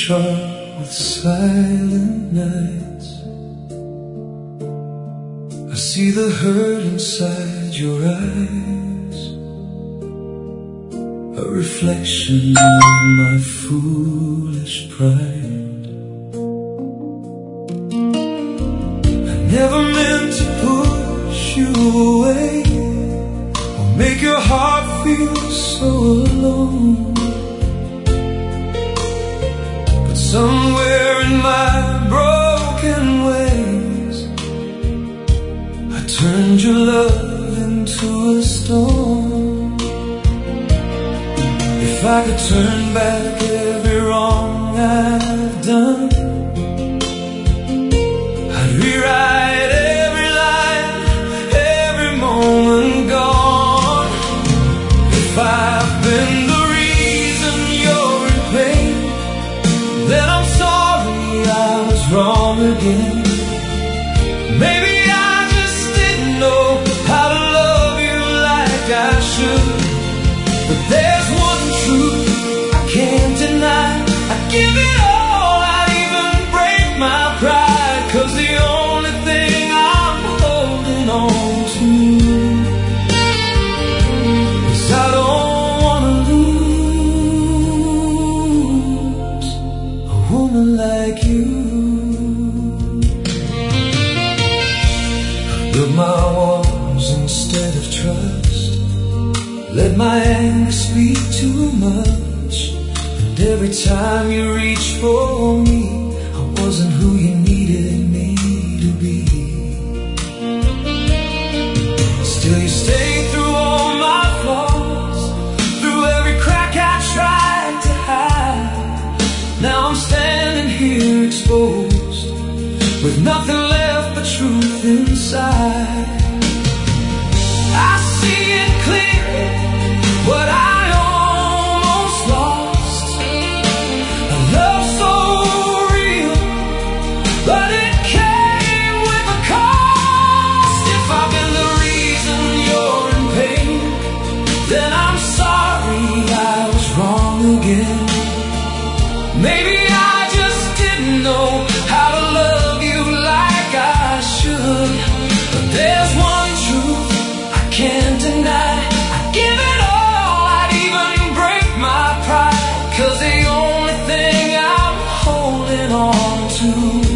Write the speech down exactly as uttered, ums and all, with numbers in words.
sharp with silent nights. I see the hurt inside your eyes, a reflection of my foolish pride. I never meant to push you away or make your heart feel so alone. But somewhere in my broken ways, I turned your love into a storm. If I could turn back every wrong I've done, I'd rewrite every line, every moment gone. If I've been the reason you're in pain, then I'm sorry I was wrong again. Maybe I just didn't know how to love you like I should. But there's one truth I can't deny, I'd give it all, I'd even break my pride, 'cause the only thing I'm holding on to is I don't wanna lose a woman like you. I built my walls instead of trust, let my anger speak too much, and every time you reached for me, I wasn't who you needed me to be. Still you stayed through all my flaws, through every crack I tried to hide. Now I'm standing here exposed, with nothing left but truth inside. I see it clear, what I almost lost, a love so real, but it came with a cost. If I've been the reason you're in pain, then I'm sorry I was wrong again. Maybe I just didn't know how to love you like I should. But there's one truth I can't deny, I'd give it all, I'd even break my pride, 'cause the only thing I'm holding on to